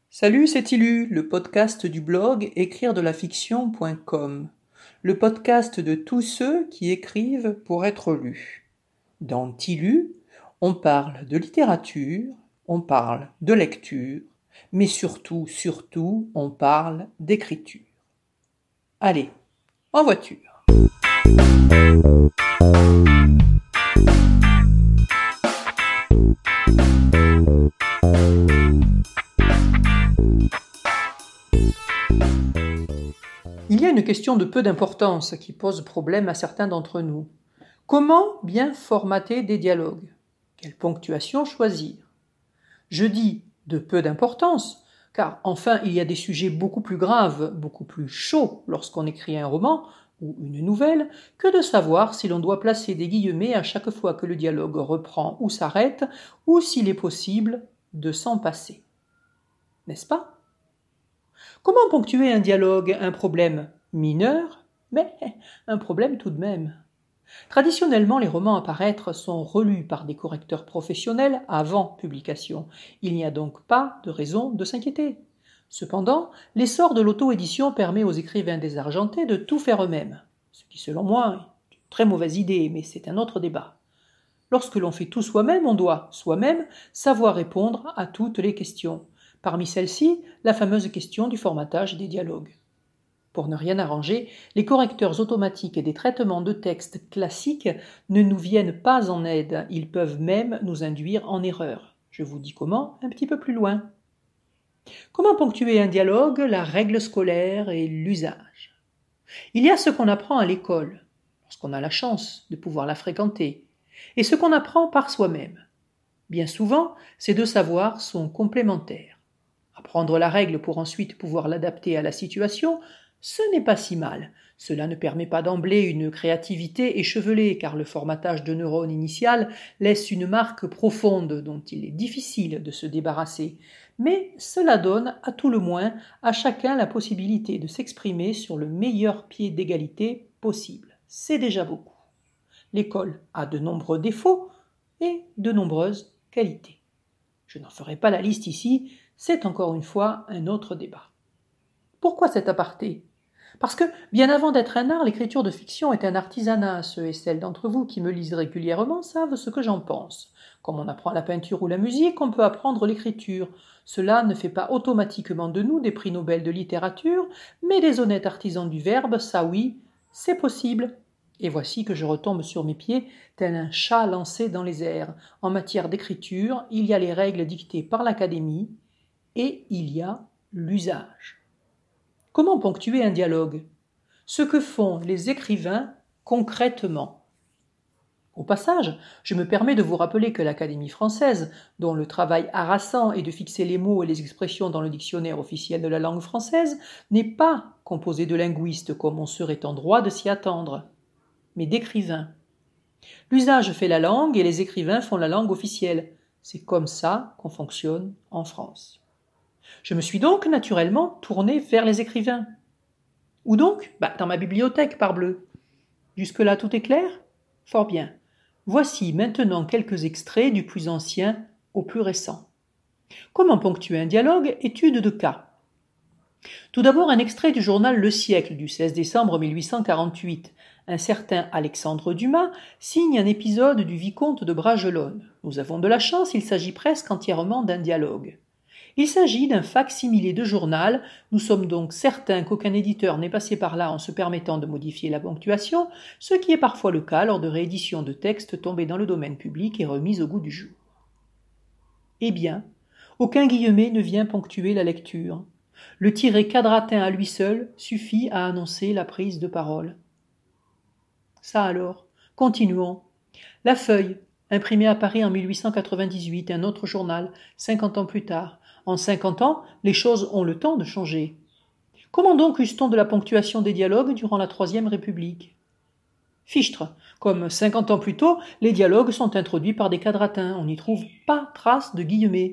Salut, c'est Tilu, le podcast du blog écrire-de-la-fiction.com, le podcast de tous ceux qui écrivent pour être lus. Dans Tilu, on parle de littérature, on parle de lecture, mais surtout, on parle d'écriture. Allez, en voiture. Il y a une question de peu d'importance qui pose problème à certains d'entre nous. Comment bien formater des dialogues ? Quelle ponctuation choisir ? Je dis de peu d'importance, car enfin il y a des sujets beaucoup plus graves, beaucoup plus chauds lorsqu'on écrit un roman ou une nouvelle, que de savoir si l'on doit placer des guillemets à chaque fois que le dialogue reprend ou s'arrête, ou s'il est possible de s'en passer. N'est-ce pas ? Comment ponctuer un dialogue, un problème mineur, mais un problème tout de même ? Traditionnellement, les romans à paraître sont relus par des correcteurs professionnels avant publication. Il n'y a donc pas de raison de s'inquiéter. Cependant, l'essor de l'auto-édition permet aux écrivains désargentés de tout faire eux-mêmes, ce qui selon moi est une très mauvaise idée, mais c'est un autre débat. Lorsque l'on fait tout soi-même, on doit, soi-même, savoir répondre à toutes les questions. Parmi celles-ci, la fameuse question du formatage des dialogues. Pour ne rien arranger, les correcteurs automatiques des traitements de texte classiques ne nous viennent pas en aide, ils peuvent même nous induire en erreur. Je vous dis comment un petit peu plus loin. Comment ponctuer un dialogue, la règle scolaire et l'usage ? Il y a ce qu'on apprend à l'école, lorsqu'on a la chance de pouvoir la fréquenter, et ce qu'on apprend par soi-même. Bien souvent, ces deux savoirs sont complémentaires. Apprendre la règle pour ensuite pouvoir l'adapter à la situation, ce n'est pas si mal. Cela ne permet pas d'emblée une créativité échevelée, car le formatage de neurones initial laisse une marque profonde dont il est difficile de se débarrasser. Mais cela donne, à tout le moins, à chacun la possibilité de s'exprimer sur le meilleur pied d'égalité possible. C'est déjà beaucoup. L'école a de nombreux défauts et de nombreuses qualités. Je n'en ferai pas la liste ici, c'est encore une fois un autre débat. Pourquoi cet aparté ? Parce que, bien avant d'être un art, l'écriture de fiction est un artisanat. Ceux et celles d'entre vous qui me lisent régulièrement savent ce que j'en pense. Comme on apprend la peinture ou la musique, on peut apprendre l'écriture. Cela ne fait pas automatiquement de nous des prix Nobel de littérature, mais des honnêtes artisans du verbe, ça oui, c'est possible. Et voici que je retombe sur mes pieds, tel un chat lancé dans les airs. En matière d'écriture, il y a les règles dictées par l'Académie, et il y a l'usage. Comment ponctuer un dialogue ? Ce que font les écrivains concrètement. Au passage, je me permets de vous rappeler que l'Académie française, dont le travail harassant est de fixer les mots et les expressions dans le dictionnaire officiel de la langue française, n'est pas composée de linguistes comme on serait en droit de s'y attendre, mais d'écrivains. L'usage fait la langue et les écrivains font la langue officielle. C'est comme ça qu'on fonctionne en France. Je me suis donc naturellement tourné vers les écrivains. Où donc ? Dans ma bibliothèque, parbleu. Jusque-là, tout est clair ? Fort bien. Voici maintenant quelques extraits du plus ancien au plus récent. Comment ponctuer un dialogue ? Étude de cas. Tout d'abord, un extrait du journal Le Siècle du 16 décembre 1848. Un certain Alexandre Dumas signe un épisode du Vicomte de Bragelonne. Nous avons de la chance, il s'agit presque entièrement d'un dialogue. Il s'agit d'un fac-similé de journal, nous sommes donc certains qu'aucun éditeur n'est passé par là en se permettant de modifier la ponctuation, ce qui est parfois le cas lors de rééditions de textes tombés dans le domaine public et remis au goût du jour. Eh bien, aucun guillemet ne vient ponctuer la lecture. Le tiret quadratin à lui seul suffit à annoncer la prise de parole. Ça alors, continuons. La Feuille, imprimée à Paris en 1898, un autre journal, 50 ans plus tard. En 50 ans, les choses ont le temps de changer. Comment donc use-t-on de la ponctuation des dialogues durant la Troisième République ? Fichtre, comme 50 ans plus tôt, les dialogues sont introduits par des quadratins, on n'y trouve pas trace de guillemets.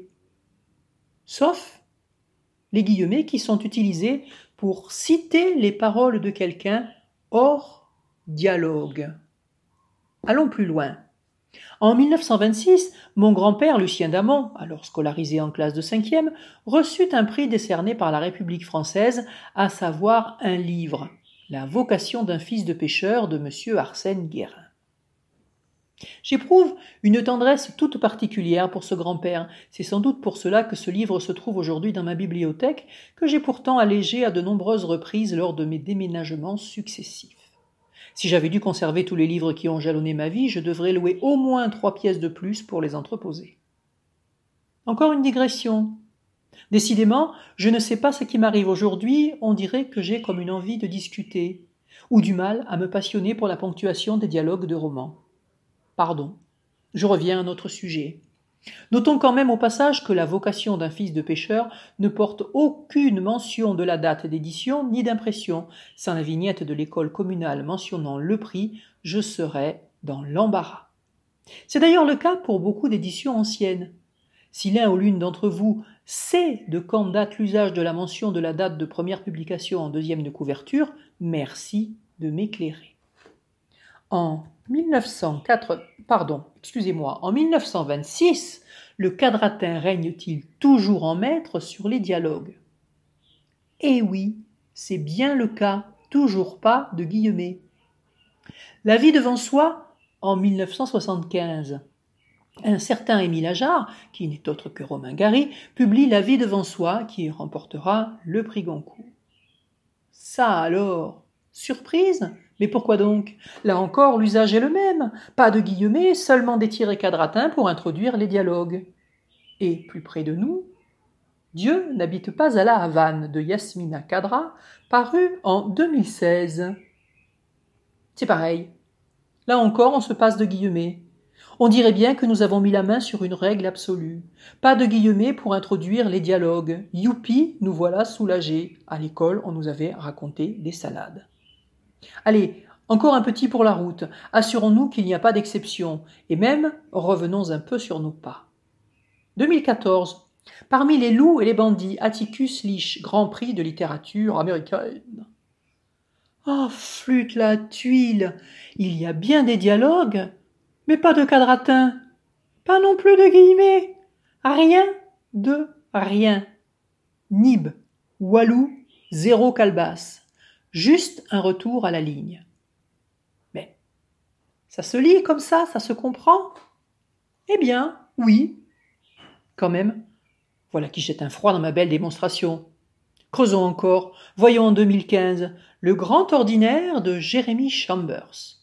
Sauf les guillemets qui sont utilisés pour citer les paroles de quelqu'un hors dialogue. Allons plus loin. En 1926, mon grand-père Lucien Damon, alors scolarisé en classe de 5e, reçut un prix décerné par la République française, à savoir un livre, La vocation d'un fils de pêcheur de M. Arsène Guérin. J'éprouve une tendresse toute particulière pour ce grand-père. C'est sans doute pour cela que ce livre se trouve aujourd'hui dans ma bibliothèque, que j'ai pourtant allégé à de nombreuses reprises lors de mes déménagements successifs. Si j'avais dû conserver tous les livres qui ont jalonné ma vie, je devrais louer au moins 3 pièces de plus pour les entreposer. Encore une digression. Décidément, je ne sais pas ce qui m'arrive aujourd'hui, on dirait que j'ai comme une envie de discuter, ou du mal à me passionner pour la ponctuation des dialogues de romans. Pardon, je reviens à notre sujet. Notons quand même au passage que la vocation d'un fils de pêcheur ne porte aucune mention de la date d'édition ni d'impression. Sans la vignette de l'école communale mentionnant le prix, je serais dans l'embarras. C'est d'ailleurs le cas pour beaucoup d'éditions anciennes. Si l'un ou l'une d'entre vous sait de quand date l'usage de la mention de la date de première publication en deuxième de couverture, merci de m'éclairer. En 1926, le quadratin règne-t-il toujours en maître sur les dialogues? Eh oui, c'est bien le cas, toujours pas de guillemets. La vie devant soi, en 1975. Un certain Émile Ajar, qui n'est autre que Romain Gary, publie La vie devant soi, qui remportera le prix Goncourt. Ça alors, surprise? Mais pourquoi donc? Là encore, l'usage est le même. Pas de guillemets, seulement des tirets quadratins pour introduire les dialogues. Et plus près de nous, Dieu n'habite pas à la Havane de Yasmina Khadra, paru en 2016. C'est pareil. Là encore, on se passe de guillemets. On dirait bien que nous avons mis la main sur une règle absolue. Pas de guillemets pour introduire les dialogues. Youpi, nous voilà soulagés. À l'école, on nous avait raconté des salades. Allez, encore un petit pour la route. Assurons-nous qu'il n'y a pas d'exception. Et même, revenons un peu sur nos pas. 2014. Parmi les loups et les bandits, Atticus Lich, Grand Prix de littérature américaine. Oh, flûte la tuile. Il y a bien des dialogues, mais pas de quadratin. Pas non plus de guillemets. Rien de rien. Nib, Walou, zéro calebasse. Juste un retour à la ligne. Mais ça se lit comme ça se comprend? Eh bien, oui. Quand même, voilà qui jette un froid dans ma belle démonstration. Creusons encore, voyons en 2015, Le Grand Ordinaire de Jeremy Chambers.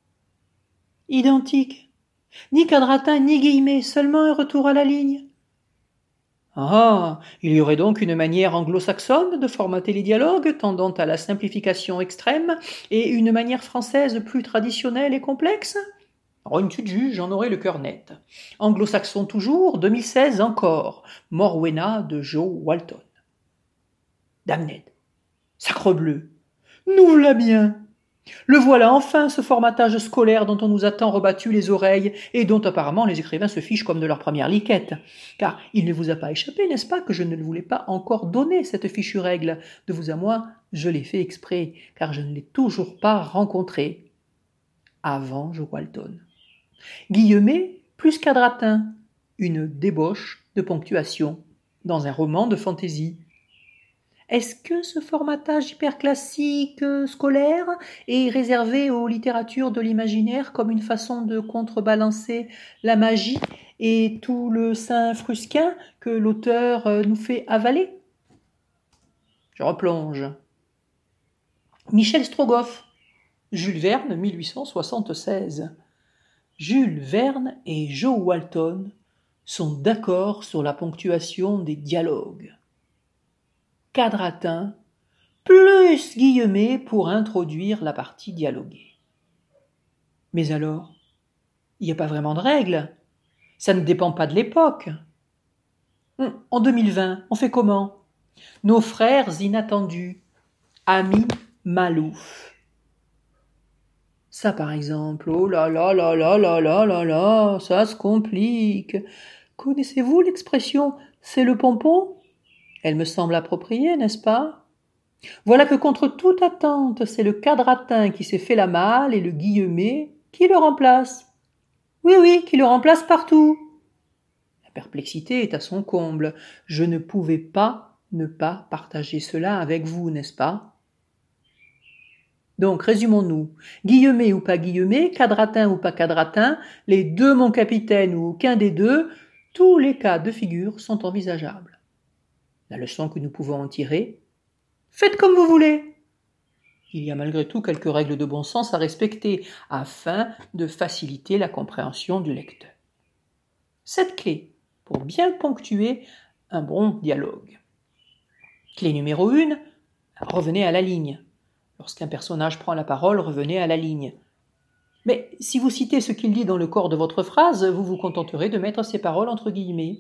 Identique. Ni quadratin, ni guillemets, seulement un retour à la ligne. Ah, il y aurait donc une manière anglo-saxonne de formater les dialogues tendant à la simplification extrême et une manière française plus traditionnelle et complexe? Oh, une petite juge, j'en aurais le cœur net. Anglo-saxon toujours, 2016 encore. Morwena de Joe Walton. Damned. Sacrebleu. Nous voilà bien. Le voilà enfin, ce formatage scolaire dont on nous a tant rebattu les oreilles et dont apparemment les écrivains se fichent comme de leur première liquette. Car il ne vous a pas échappé, n'est-ce pas, que je ne voulais pas encore donner cette fichue règle. De vous à moi, je l'ai fait exprès, car je ne l'ai toujours pas rencontrée. Avant Joe Walton. Guillemets plus quadratin. Une débauche de ponctuation dans un roman de fantaisie. Est-ce que ce formatage hyperclassique scolaire est réservé aux littératures de l'imaginaire comme une façon de contrebalancer la magie et tout le sein frusquin que l'auteur nous fait avaler? Je replonge. Michel Strogoff, Jules Verne, 1876. Jules Verne et Joe Walton sont d'accord sur la ponctuation des dialogues. Quadratin, plus guillemets pour introduire la partie dialoguée. Mais alors, il n'y a pas vraiment de règle. Ça ne dépend pas de l'époque. En 2020, on fait comment? Nos frères inattendus, Amis Malouf. Ça par exemple, oh là là là là là là là là, ça se complique. Connaissez-vous l'expression « c'est le pompon » ? Elle me semble appropriée, n'est-ce pas? Voilà que contre toute attente, c'est le quadratin qui s'est fait la malle et le guillemet qui le remplace. Oui, qui le remplace partout. La perplexité est à son comble. Je ne pouvais pas ne pas partager cela avec vous, n'est-ce pas? Donc, résumons-nous. Guillemet ou pas Guillemet, Quadratin ou pas Quadratin, les deux mon capitaine ou aucun des deux, tous les cas de figure sont envisageables. La leçon que nous pouvons en tirer, faites comme vous voulez. Il y a malgré tout quelques règles de bon sens à respecter afin de faciliter la compréhension du lecteur. 7 clés pour bien ponctuer un bon dialogue. Clé numéro 1, revenez à la ligne. Lorsqu'un personnage prend la parole, revenez à la ligne. Mais si vous citez ce qu'il dit dans le corps de votre phrase, vous vous contenterez de mettre ces paroles entre guillemets.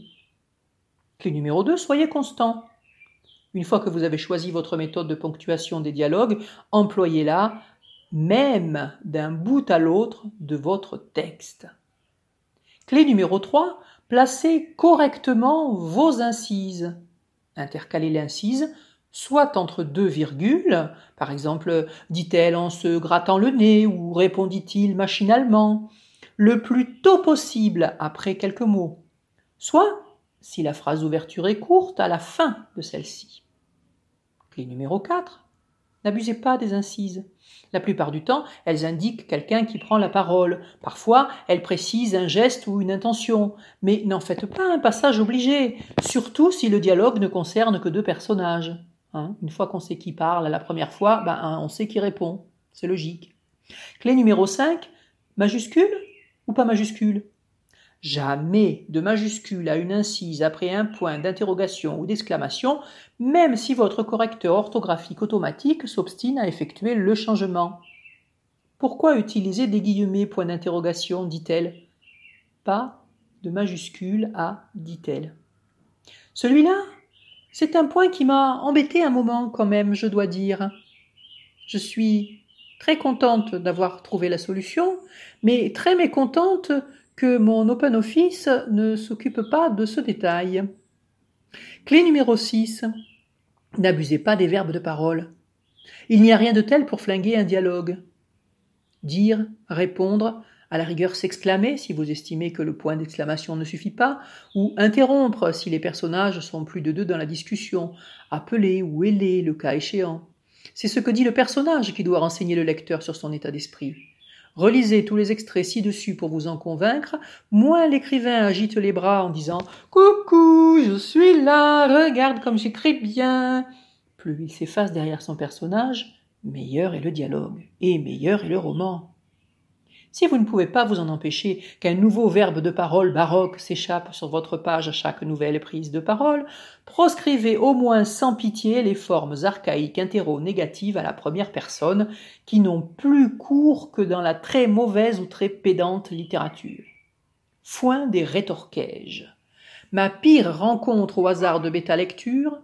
Clé numéro 2, soyez constant. Une fois que vous avez choisi votre méthode de ponctuation des dialogues, employez-la même d'un bout à l'autre de votre texte. Clé numéro 3, placez correctement vos incises. Intercalez l'incise soit entre deux virgules, par exemple, dit-elle en se grattant le nez ou répondit-il machinalement, le plus tôt possible après quelques mots, soit, si la phrase d'ouverture est courte, à la fin de celle-ci. Clé numéro 4, n'abusez pas des incises. La plupart du temps, elles indiquent quelqu'un qui prend la parole. Parfois, elles précisent un geste ou une intention. Mais n'en faites pas un passage obligé, surtout si le dialogue ne concerne que deux personnages. Une fois qu'on sait qui parle la première fois, on sait qui répond. C'est logique. Clé numéro 5, majuscule ou pas majuscule? Jamais de majuscule à une incise après un point d'interrogation ou d'exclamation, même si votre correcteur orthographique automatique s'obstine à effectuer le changement. Pourquoi utiliser des guillemets point d'interrogation, dit-elle? Pas de majuscule à dit-elle. Celui-là, c'est un point qui m'a embêté un moment quand même, je dois dire. Je suis très contente d'avoir trouvé la solution, mais très mécontente que mon OpenOffice ne s'occupe pas de ce détail. Clé numéro 6. N'abusez pas des verbes de parole. Il n'y a rien de tel pour flinguer un dialogue. Dire, répondre, à la rigueur s'exclamer si vous estimez que le point d'exclamation ne suffit pas, ou interrompre si les personnages sont plus de deux dans la discussion, appeler ou héler le cas échéant. C'est ce que dit le personnage qui doit renseigner le lecteur sur son état d'esprit. Relisez tous les extraits ci-dessus pour vous en convaincre, moins l'écrivain agite les bras en disant « Coucou, je suis là, regarde comme j'écris bien !» Plus il s'efface derrière son personnage, meilleur est le dialogue, et meilleur est le roman. Si vous ne pouvez pas vous en empêcher qu'un nouveau verbe de parole baroque s'échappe sur votre page à chaque nouvelle prise de parole, proscrivez au moins sans pitié les formes archaïques interro-négatives à la première personne qui n'ont plus cours que dans la très mauvaise ou très pédante littérature. Foin des rétorquages. Ma pire rencontre au hasard de bêta-lecture,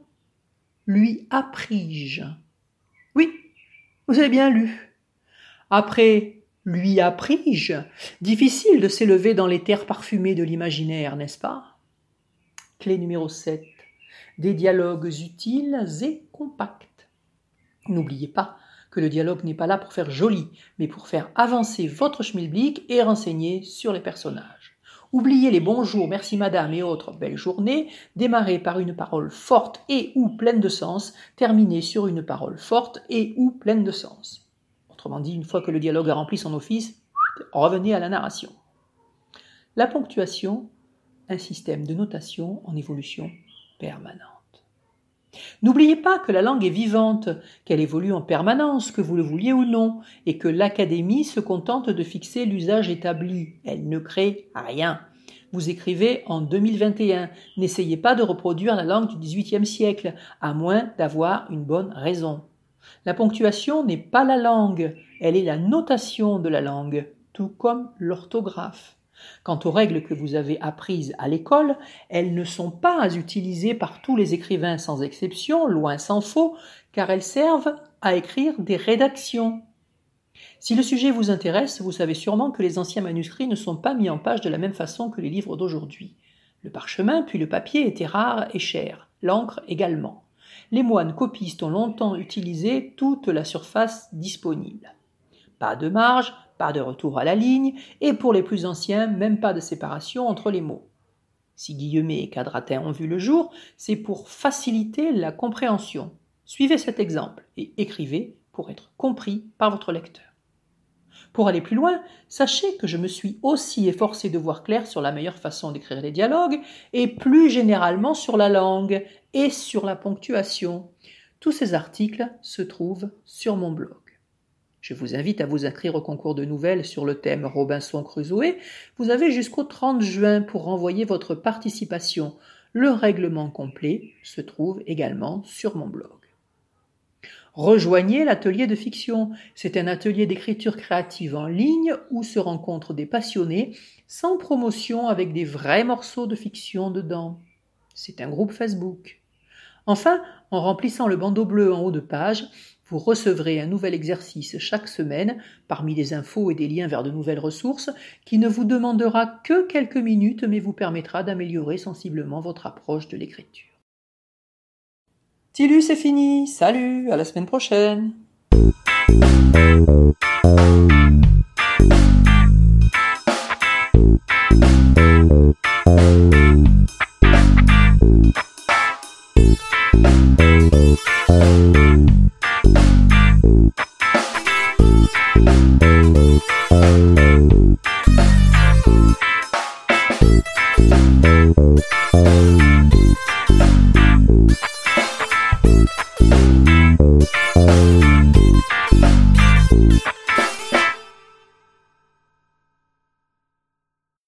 lui appris-je. Oui, vous avez bien lu. Après lui appris-je, difficile de s'élever dans les terres parfumées de l'imaginaire, n'est-ce pas? Clé numéro 7. Des dialogues utiles et compacts. N'oubliez pas que le dialogue n'est pas là pour faire joli, mais pour faire avancer votre schmilblick et renseigner sur les personnages. Oubliez les bonjours, merci madame et autres belles journées, démarrez par une parole forte et ou pleine de sens, terminez sur une parole forte et ou pleine de sens. Autrement dit, une fois que le dialogue a rempli son office, revenez à la narration. La ponctuation, un système de notation en évolution permanente. N'oubliez pas que la langue est vivante, qu'elle évolue en permanence, que vous le vouliez ou non, et que l'Académie se contente de fixer l'usage établi. Elle ne crée rien. Vous écrivez en 2021. N'essayez pas de reproduire la langue du XVIIIe siècle, à moins d'avoir une bonne raison. La ponctuation n'est pas la langue, elle est la notation de la langue, tout comme l'orthographe. Quant aux règles que vous avez apprises à l'école, elles ne sont pas à utiliser par tous les écrivains sans exception, loin s'en faut, car elles servent à écrire des rédactions. Si le sujet vous intéresse, vous savez sûrement que les anciens manuscrits ne sont pas mis en page de la même façon que les livres d'aujourd'hui. Le parchemin puis le papier étaient rares et chers, l'encre également. Les moines copistes ont longtemps utilisé toute la surface disponible. Pas de marge, pas de retour à la ligne, et pour les plus anciens, même pas de séparation entre les mots. Si Guillemet et Quadratin ont vu le jour, c'est pour faciliter la compréhension. Suivez cet exemple et écrivez pour être compris par votre lecteur. Pour aller plus loin, sachez que je me suis aussi efforcé de voir clair sur la meilleure façon d'écrire les dialogues et plus généralement sur la langue et sur la ponctuation. Tous ces articles se trouvent sur mon blog. Je vous invite à vous inscrire au concours de nouvelles sur le thème Robinson Crusoe. Vous avez jusqu'au 30 juin pour renvoyer votre participation. Le règlement complet se trouve également sur mon blog. Rejoignez l'atelier de fiction. C'est un atelier d'écriture créative en ligne où se rencontrent des passionnés, sans promotion, avec des vrais morceaux de fiction dedans. C'est un groupe Facebook. Enfin, en remplissant le bandeau bleu en haut de page, vous recevrez un nouvel exercice chaque semaine, parmi des infos et des liens vers de nouvelles ressources, qui ne vous demandera que quelques minutes, mais vous permettra d'améliorer sensiblement votre approche de l'écriture. Tilu, c'est fini. Salut, à la semaine prochaine.